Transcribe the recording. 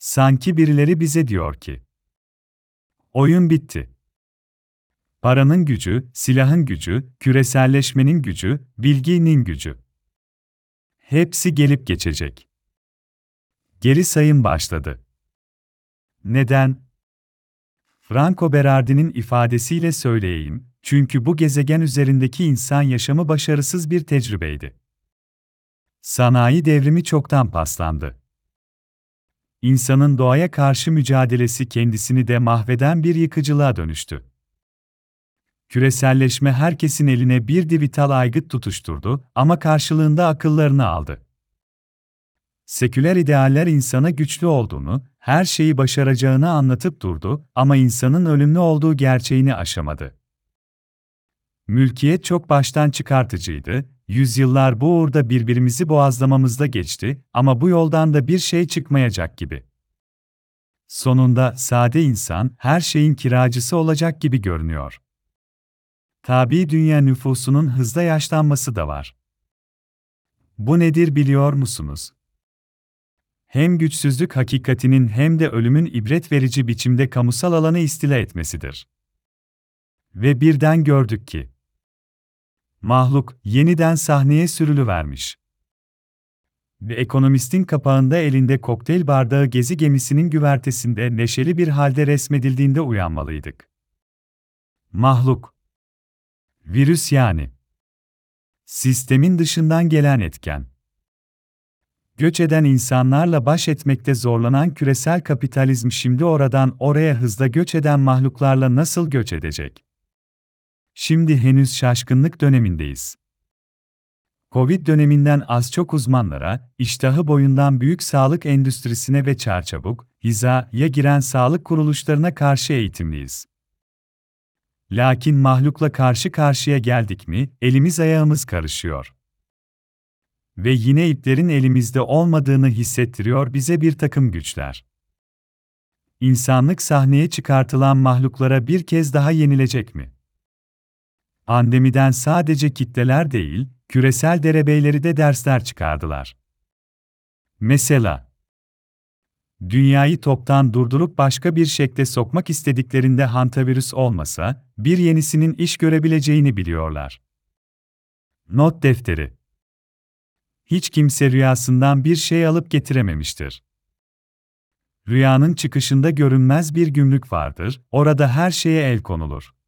Sanki birileri bize diyor ki, oyun bitti. Paranın gücü, silahın gücü, küreselleşmenin gücü, bilginin gücü. Hepsi gelip geçecek. Geri sayım başladı. Neden? Franco Berardi'nin ifadesiyle söyleyeyim, çünkü bu gezegen üzerindeki insan yaşamı başarısız bir tecrübeydi. Sanayi devrimi çoktan paslandı. İnsanın doğaya karşı mücadelesi kendisini de mahveden bir yıkıcılığa dönüştü. Küreselleşme herkesin eline bir dijital aygıt tutuşturdu ama karşılığında akıllarını aldı. Seküler idealler insana güçlü olduğunu, her şeyi başaracağını anlatıp durdu ama insanın ölümlü olduğu gerçeğini aşamadı. Mülkiyet çok baştan çıkartıcıydı, yüzyıllar bu uğurda birbirimizi boğazlamamızda geçti ama bu yoldan da bir şey çıkmayacak gibi. Sonunda sade insan her şeyin kiracısı olacak gibi görünüyor. Tabii dünya nüfusunun hızla yaşlanması da var. Bu nedir biliyor musunuz? Hem güçsüzlük hakikatinin hem de ölümün ibret verici biçimde kamusal alanı istila etmesidir. Ve birden gördük ki, mahluk yeniden sahneye sürülüvermiş. Ve ekonomistin kapağında elinde kokteyl bardağı gezi gemisinin güvertesinde neşeli bir halde resmedildiğinde uyanmalıydık. Mahluk. Virüs yani. Sistemin dışından gelen etken. Göç eden insanlarla baş etmekte zorlanan küresel kapitalizm şimdi oradan oraya hızla göç eden mahluklarla nasıl göç edecek? Şimdi henüz şaşkınlık dönemindeyiz. Covid döneminden az çok uzmanlara, iştahı boyundan büyük sağlık endüstrisine ve çarçabuk, hizaya giren sağlık kuruluşlarına karşı eğitimliyiz. Lakin mahlukla karşı karşıya geldik mi, elimiz ayağımız karışıyor. Ve yine iplerin elimizde olmadığını hissettiriyor bize bir takım güçler. İnsanlık sahneye çıkartılan mahluklara bir kez daha yenilecek mi? Pandemiden sadece kitleler değil, küresel derebeyleri de dersler çıkardılar. Mesela, dünyayı toptan durdurup başka bir şekle sokmak istediklerinde hantavirüs olmasa, bir yenisinin iş görebileceğini biliyorlar. Not defteri. Hiç kimse rüyasından bir şey alıp getirememiştir. Rüyanın çıkışında görünmez bir gümrük vardır, orada her şeye el konulur.